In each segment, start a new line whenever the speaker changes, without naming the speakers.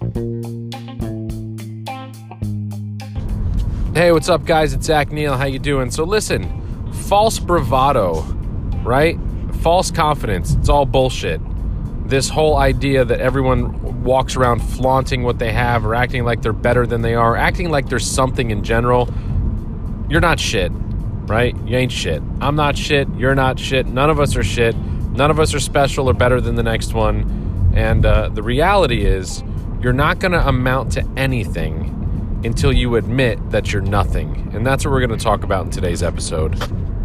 Hey, what's up, guys? It's Zach Neal. How you doing? So listen, false bravado, right? False confidence. It's all bullshit. This whole idea that everyone walks around flaunting what they have or acting like they're better than they are, acting like there's something in general. You're not shit, right? You ain't shit. I'm not shit. You're not shit. None of us are shit. None of us are special or better than the next one. And the reality is, you're not going to amount to anything until you admit that you're nothing. And that's what we're going to talk about in today's episode.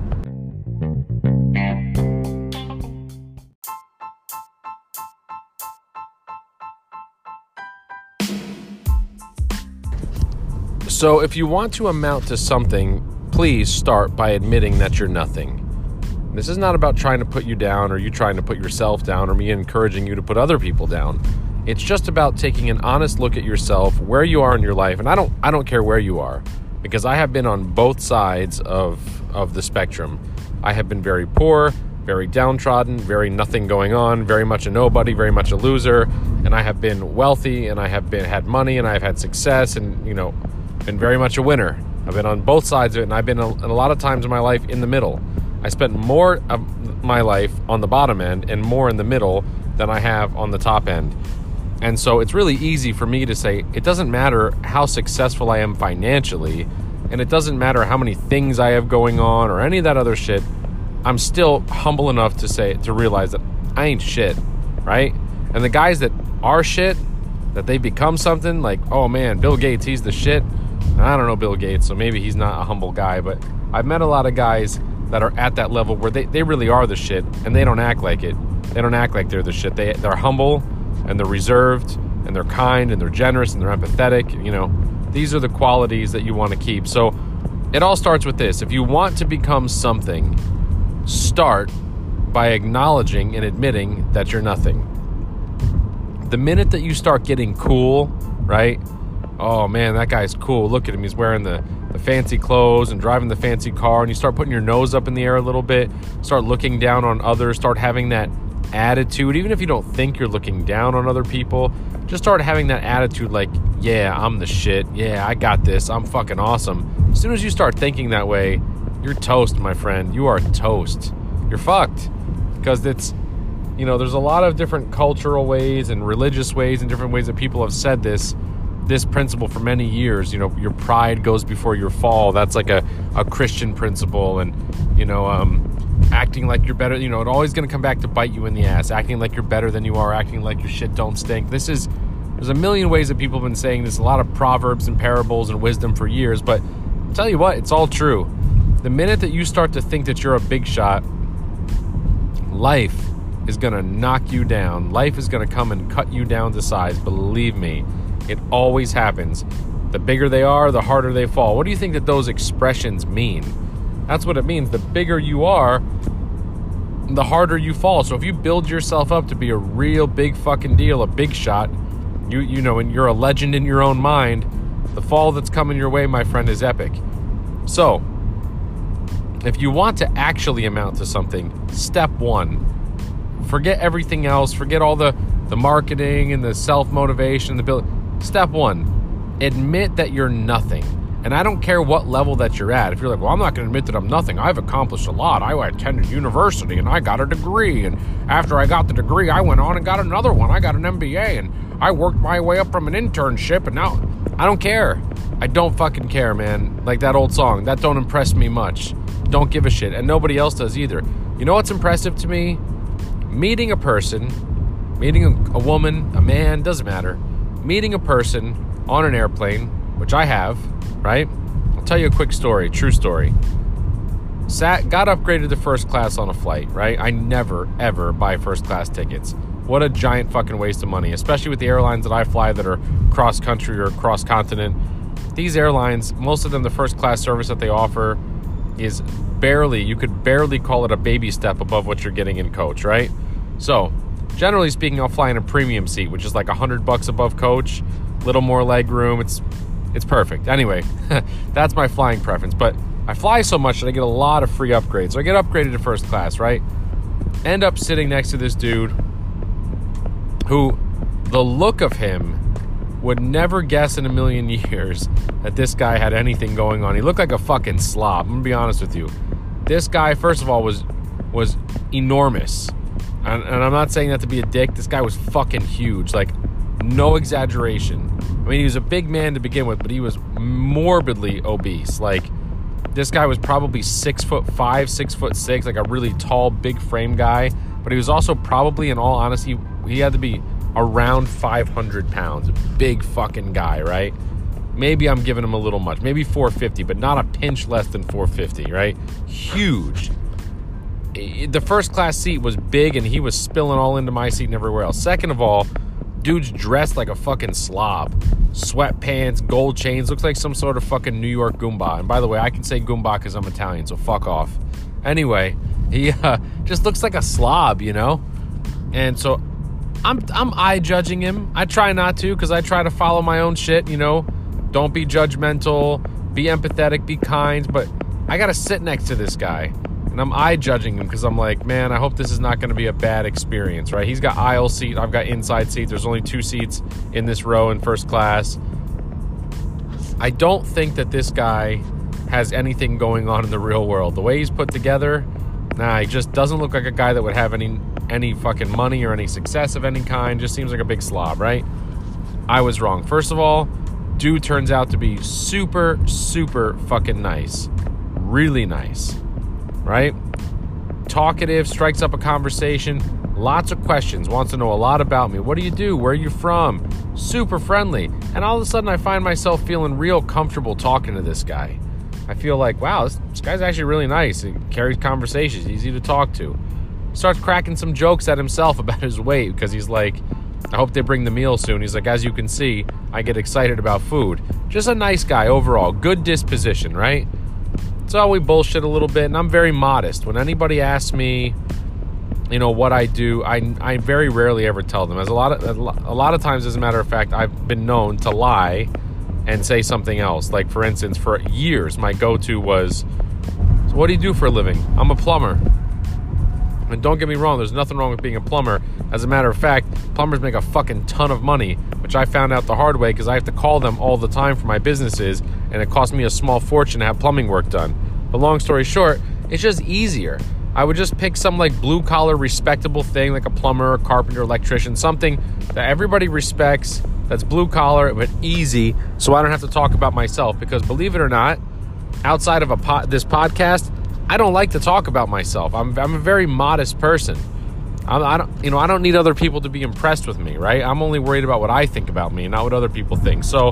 So if you want to amount to something, please start by admitting that you're nothing. This is not about trying to put you down or you trying to put yourself down or me encouraging you to put other people down. It's just about taking an honest look at yourself, where you are in your life. And I don't care where you are, because I have been on both sides of the spectrum. I have been very poor, very downtrodden, very nothing going on, very much a nobody, very much a loser. And I have been wealthy, and I have had money, and I have had success, and, been very much a winner. I've been on both sides of it, and I've been a lot of times in my life in the middle. I spent more of my life on the bottom end and more in the middle than I have on the top end. And so it's really easy for me to say, it doesn't matter how successful I am financially, and it doesn't matter how many things I have going on or any of that other shit. I'm still humble enough to realize that I ain't shit, right? And the guys that are shit, that they become something like, oh man, Bill Gates, he's the shit. I don't know Bill Gates, so maybe he's not a humble guy, but I've met a lot of guys that are at that level where they really are the shit, and they don't act like it. They don't act like they're the shit. They're humble, and they're reserved, and they're kind, and they're generous, and they're empathetic. These are the qualities that you want to keep. So it all starts with this. If you want to become something, start by acknowledging and admitting that you're nothing. The minute that you start getting cool, right? Oh man, that guy's cool. Look at him. He's wearing the fancy clothes and driving the fancy car, and you start putting your nose up in the air a little bit, start looking down on others, start having that attitude. Even if you don't think you're looking down on other people, just start having that attitude like, yeah, I'm the shit. Yeah, I got this. I'm fucking awesome. As soon as you start thinking that way, you're toast, my friend. You are toast. You're fucked. Because it's, there's a lot of different cultural ways and religious ways and different ways that people have said this principle for many years. Your pride goes before your fall. That's like a Christian principle. And, acting like you're better, it always going to come back to bite you in the ass. Acting like you're better than you are, acting like your shit don't stink. There's a million ways that people have been saying this, a lot of proverbs and parables and wisdom for years, but I'll tell you what, it's all true. The minute that you start to think that you're a big shot, life is going to knock you down. Life is going to come and cut you down to size. Believe me, it always happens. The bigger they are, the harder they fall. What do you think that those expressions mean? That's what it means. The bigger you are, the harder you fall. So if you build yourself up to be a real big fucking deal, a big shot, and you're a legend in your own mind, the fall that's coming your way, my friend, is epic. So if you want to actually amount to something, step one, forget everything else. Forget all the marketing and the self-motivation, the build. Step one, admit that you're nothing. And I don't care what level that you're at. If you're like, well, I'm not going to admit that I'm nothing. I've accomplished a lot. I attended university and I got a degree. And after I got the degree, I went on and got another one. I got an MBA and I worked my way up from an internship. And now I don't care. I don't fucking care, man. Like that old song, that don't impress me much. Don't give a shit. And nobody else does either. You know what's impressive to me? Meeting a person, meeting a woman, a man, doesn't matter. Meeting a person on an airplane, which I have, right? I'll tell you a quick story, true story. Got upgraded to first class on a flight, right? I never, ever buy first class tickets. What a giant fucking waste of money, especially with the airlines that I fly that are cross country or cross continent. These airlines, most of them, the first class service that they offer is you could barely call it a baby step above what you're getting in coach, right? So generally speaking, I'll fly in a premium seat, which is like $100 above coach, little more leg room. It's perfect. Anyway, that's my flying preference. But I fly so much that I get a lot of free upgrades. So I get upgraded to first class, right? End up sitting next to this dude who, the look of him would never guess in a million years that this guy had anything going on. He looked like a fucking slob. I'm gonna be honest with you. This guy, first of all, was enormous. And I'm not saying that to be a dick. This guy was fucking huge. Like, no exaggeration. I mean, he was a big man to begin with, but he was morbidly obese. Like, this guy was probably 6'5", 6'6", like a really tall, big frame guy. But he was also probably, in all honesty, he had to be around 500 pounds. A big fucking guy, right? Maybe I'm giving him a little much. Maybe 450, but not a pinch less than 450, right? Huge. The first class seat was big, and he was spilling all into my seat and everywhere else. Second of all, dude's dressed like a fucking slob. Sweatpants, gold chains, looks like some sort of fucking New York Goomba. And by the way, I can say Goomba because I'm Italian, so fuck off. Anyway, he just looks like a slob, you know? And so I'm eye judging him. I try not to, because I try to follow my own shit, you know? Don't be judgmental, be empathetic, be kind. But I gotta sit next to this guy, and I'm eye judging him because I'm like, man, I hope this is not going to be a bad experience, right? He's got aisle seat, I've got inside seat. There's only 2 seats in this row in first class. I don't think that this guy has anything going on in the real world. The way he's put together, nah, he just doesn't look like a guy that would have any fucking money or any success of any kind. Just seems like a big slob, right? I was wrong. First of all, dude turns out to be super, super fucking nice. Really nice. Right? Talkative, strikes up a conversation, lots of questions, wants to know a lot about me. What do you do? Where are you from? Super friendly. And all of a sudden I find myself feeling real comfortable talking to this guy. I feel like, wow, this guy's actually really nice. He carries conversations, easy to talk to. Starts cracking some jokes at himself about his weight, because he's like, I hope they bring the meal soon. He's like, as you can see, I get excited about food. Just a nice guy overall. Good disposition, right? So we bullshit a little bit, and I'm very modest. When anybody asks me, you know, what I do, I very rarely ever tell them. As a lot of times, as a matter of fact, I've been known to lie and say something else. Like, for instance, for years, my go-to was, so what do you do for a living? I'm a plumber. And don't get me wrong, there's nothing wrong with being a plumber. As a matter of fact, plumbers make a fucking ton of money, which I found out the hard way because I have to call them all the time for my businesses, and it costs me a small fortune to have plumbing work done. But long story short, it's just easier. I would just pick some like blue-collar respectable thing, like a plumber, a carpenter, electrician, something that everybody respects, that's blue-collar but easy, so I don't have to talk about myself. Because believe it or not, outside of this podcast, I don't like to talk about myself. I'm a very modest person. I don't need other people to be impressed with me, right? I'm only worried about what I think about me, not what other people think. So,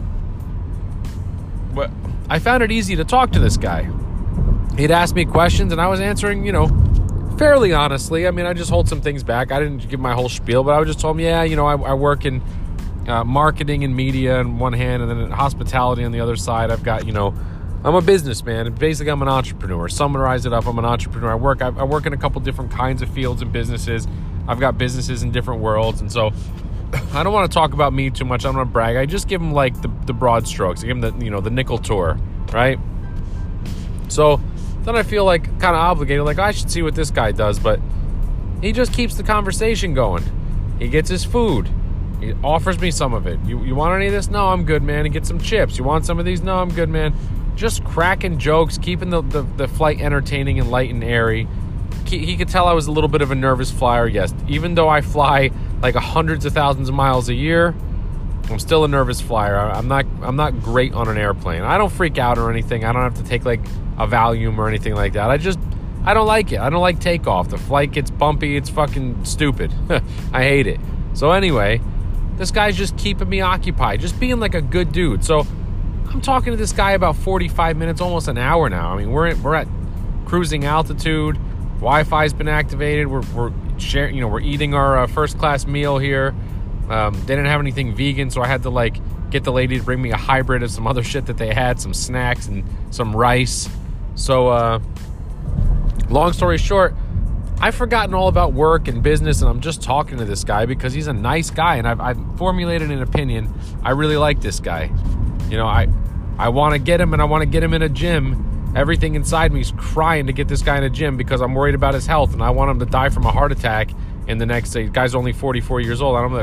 but I found it easy to talk to this guy. He'd ask me questions, and I was answering, you know, fairly honestly. I mean, I just hold some things back. I didn't give my whole spiel, but I would just tell him, yeah, you know, I work in marketing and media on one hand, and then in hospitality on the other side. I've got, you know, I'm a businessman, and basically I'm an entrepreneur. Summarize it up, I'm an entrepreneur. I work in a couple different kinds of fields and businesses. I've got businesses in different worlds, and so I don't want to talk about me too much. I don't want to brag. I just give him like the broad strokes. I give him the nickel tour, right? So then I feel like kind of obligated, like I should see what this guy does, but he just keeps the conversation going. He gets his food. He offers me some of it. You want any of this? No, I'm good, man. He gets some chips. You want some of these? No, I'm good, man. Just cracking jokes, keeping the flight entertaining and light and airy. He could tell I was a little bit of a nervous flyer, yes. Even though I fly like hundreds of thousands of miles a year, I'm still a nervous flyer. I'm not great on an airplane. I don't freak out or anything. I don't have to take like a Valium or anything like that. I don't like it. I don't like takeoff. The flight gets bumpy. It's fucking stupid. I hate it. So anyway, this guy's just keeping me occupied, just being like a good dude. So I'm talking to this guy about 45 minutes, almost an hour now. I mean, we're at cruising altitude. Wi-Fi's been activated. We're sharing, we're eating our first class meal here. They didn't have anything vegan, so I had to like get the lady to bring me a hybrid of some other shit that they had, some snacks and some rice. So long story short, I've forgotten all about work and business, and I'm just talking to this guy because he's a nice guy, and I've formulated an opinion. I really like this guy. You know, I want to get him, and I want to get him in a gym. Everything inside me is crying to get this guy in a gym because I'm worried about his health, and I want him to die from a heart attack in the next day. The guy's only 44 years old. I'm going to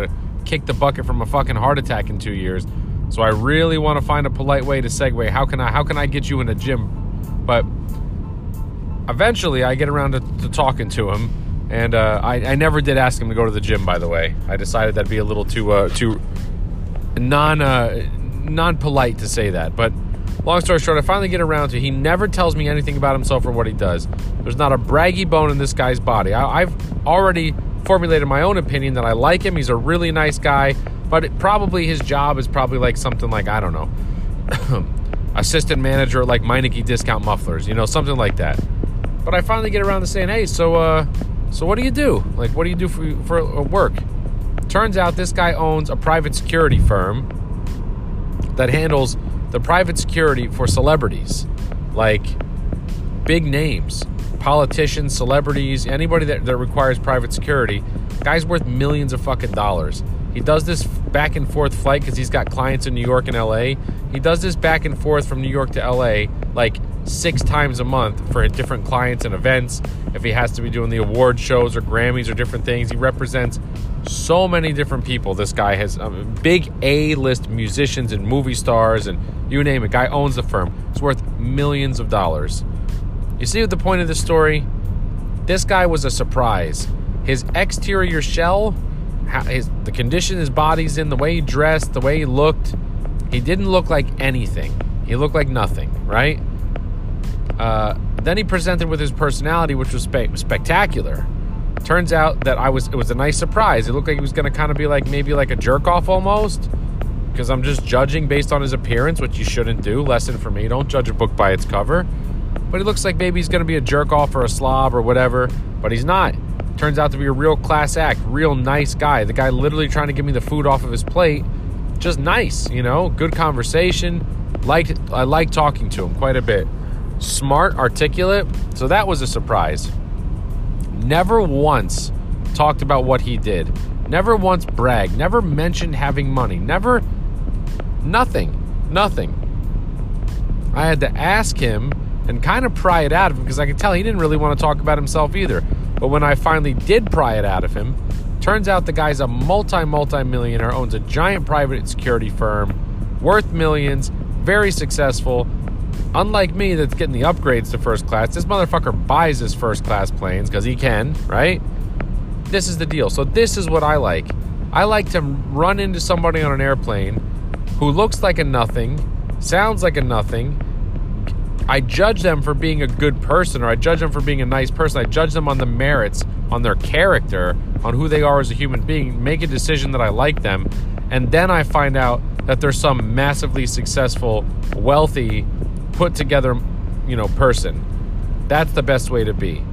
kick the bucket from a fucking heart attack in 2 years. So I really want to find a polite way to segue. How can I get you in a gym? But eventually I get around to talking to him. And I never did ask him to go to the gym, by the way. I decided that'd be a little too non-polite to say that. But long story short, I finally get around to he never tells me anything about himself or what he does. There's not a braggy bone in this guy's body. I've already formulated my own opinion that I like him. He's a really nice guy. But probably his job is probably like something like, I don't know, assistant manager at like Meineke Discount Mufflers, something like that. But I finally get around to saying, hey, so what do you do? Like, what do you do for work? Turns out this guy owns a private security firm that handles the private security for celebrities, like big names, politicians, celebrities, anybody that requires private security. Guy's worth millions of fucking dollars. He does this back and forth flight because he's got clients in New York and LA. He does this back and forth from New York to LA like 6 times a month for different clients and events. If he has to be doing the award shows or Grammys or different things, he represents so many different people. This guy has big A-list musicians and movie stars and you name it. Guy owns the firm. It's worth millions of dollars. You see what the point of this story? This guy was a surprise. His exterior shell, the condition his body's in, the way he dressed, the way he looked, he didn't look like anything. He looked like nothing, right? Then he presented with his personality, which was spectacular. Turns out that it was a nice surprise. It looked like he was going to kind of be like maybe like a jerk-off almost, because I'm just judging based on his appearance, which you shouldn't do. Lesson for me, don't judge a book by its cover. But he looks like maybe he's going to be a jerk-off or a slob or whatever, but he's not. Turns out to be a real class act, real nice guy. The guy literally trying to give me the food off of his plate. Just nice, good conversation. I liked talking to him quite a bit. Smart, articulate, so that was a surprise. Never once talked about what he did. Never once bragged. Never mentioned having money. Nothing. I had to ask him and kind of pry it out of him because I could tell he didn't really want to talk about himself either. But when I finally did pry it out of him, turns out the guy's a multi-millionaire, owns a giant private security firm, worth millions, very successful. Unlike me that's getting the upgrades to first class, this motherfucker buys his first class planes because he can, right? This is the deal. So this is what I like. I like to run into somebody on an airplane who looks like a nothing, sounds like a nothing. I judge them for being a good person, or I judge them for being a nice person. I judge them on the merits, on their character, on who they are as a human being, make a decision that I like them, and then I find out that there's some massively successful, wealthy, put together, person. That's the best way to be.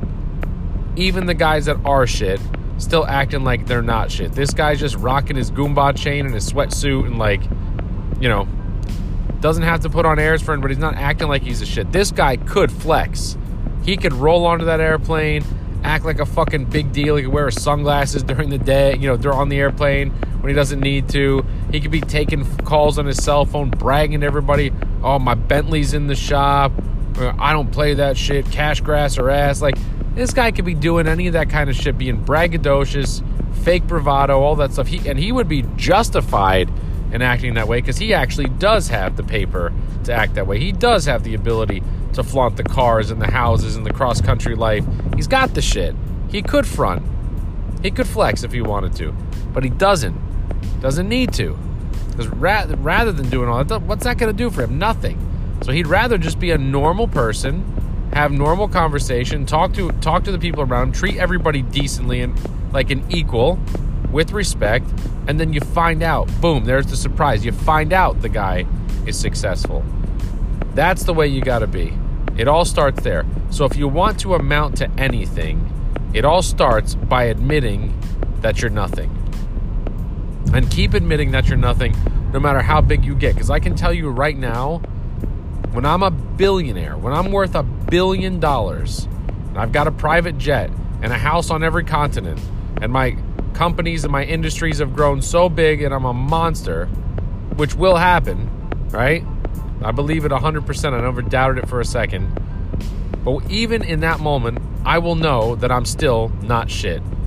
Even the guys that are shit still acting like they're not shit. This guy's just rocking his Goomba chain and his sweatsuit and doesn't have to put on airs for him, but he's not acting like he's a shit. This guy could flex. He could roll onto that airplane, act like a fucking big deal. He could wear his sunglasses during the day, they're on the airplane when he doesn't need to. He could be taking calls on his cell phone, bragging to everybody, oh, my Bentley's in the shop. I don't play that shit, cash, grass, or ass. Like, this guy could be doing any of that kind of shit, being braggadocious, fake bravado, all that stuff. He would be justified in acting that way because he actually does have the paper to act that way. He does have the ability to flaunt the cars and the houses and the cross-country life. He's got the shit. He could front. He could flex if he wanted to, but he doesn't. Doesn't need to. Because rather than doing all that, what's that going to do for him? Nothing. So he'd rather just be a normal person, have normal conversation, talk to the people around him, treat everybody decently and like an equal, with respect, and then you find out, boom, there's the surprise. You find out the guy is successful. That's the way you got to be. It all starts there. So if you want to amount to anything, it all starts by admitting that you're nothing. And keep admitting that you're nothing no matter how big you get. Because I can tell you right now, when I'm a billionaire, when I'm worth $1 billion, and I've got a private jet and a house on every continent, and my companies and my industries have grown so big and I'm a monster, which will happen, right? I believe it 100%. I never doubted it for a second. But even in that moment, I will know that I'm still not shit.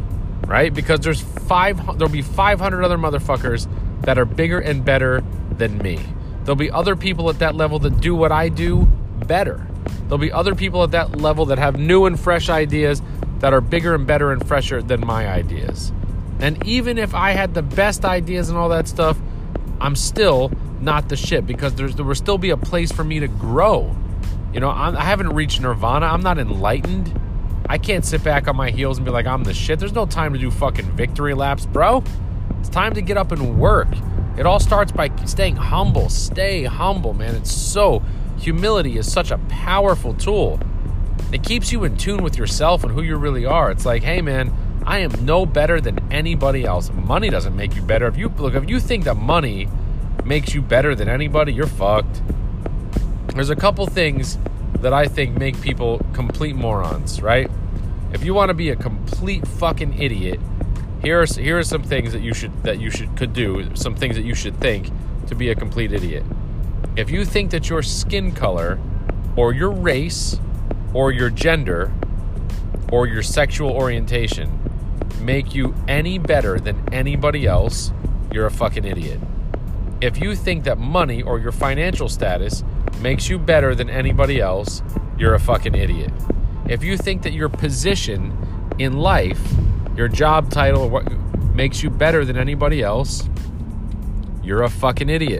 right? Because there'll be 500 other motherfuckers that are bigger and better than me. There'll be other people at that level that do what I do better. There'll be other people at that level that have new and fresh ideas that are bigger and better and fresher than my ideas. And even if I had the best ideas and all that stuff, I'm still not the shit, because there will still be a place for me to grow. You know, I haven't reached nirvana. I'm not enlightened. I can't sit back on my heels and be like, I'm the shit. There's no time to do fucking victory laps, bro. It's time to get up and work. It all starts by staying humble. Stay humble, man. Humility is such a powerful tool. It keeps you in tune with yourself and who you really are. It's like, hey, man, I am no better than anybody else. Money doesn't make you better. If you think that money makes you better than anybody, you're fucked. There's a couple things that I think make people complete morons, right? If you want to be a complete fucking idiot, here are some things that you could do, some things that you should think to be a complete idiot. If you think that your skin color or your race or your gender or your sexual orientation make you any better than anybody else, you're a fucking idiot. If you think that money or your financial status makes you better than anybody else, you're a fucking idiot. If you think that your position in life, your job title, or what makes you better than anybody else, you're a fucking idiot.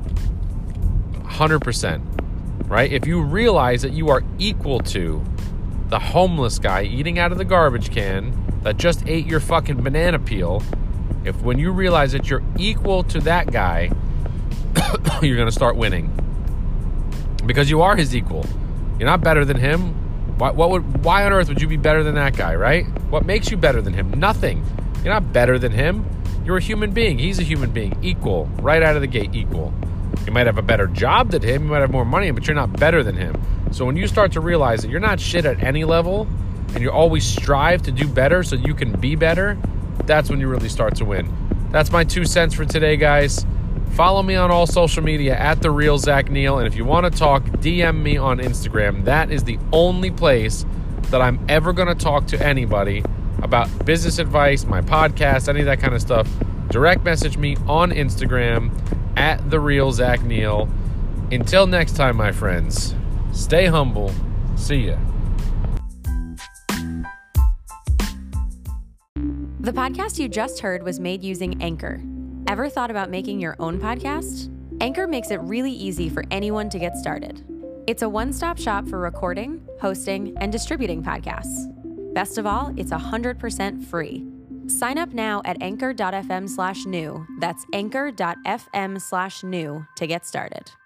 100%. Right? If you realize that you are equal to the homeless guy eating out of the garbage can that just ate your fucking banana peel, when you realize that you're equal to that guy, you're going to start winning. Because you are his equal. You're not better than him. Why on earth would you be better than that guy, right? What makes you better than him? Nothing. You're not better than him. You're a human being. He's a human being. Equal. Right out of the gate, equal. You might have a better job than him. You might have more money, but you're not better than him. So when you start to realize that you're not shit at any level and you always strive to do better so you can be better, that's when you really start to win. That's my 2 cents for today, guys. Follow me on all social media at The Real Zach Neal. And if you want to talk, DM me on Instagram. That is the only place that I'm ever going to talk to anybody about business advice, my podcast, any of that kind of stuff. Direct message me on Instagram at The Real Zach Neal. Until next time, my friends, stay humble. See ya.
The podcast you just heard was made using Anchor. Ever thought about making your own podcast? Anchor makes it really easy for anyone to get started. It's a one-stop shop for recording, hosting, and distributing podcasts. Best of all, it's 100% free. Sign up now at anchor.fm/new. That's anchor.fm/new to get started.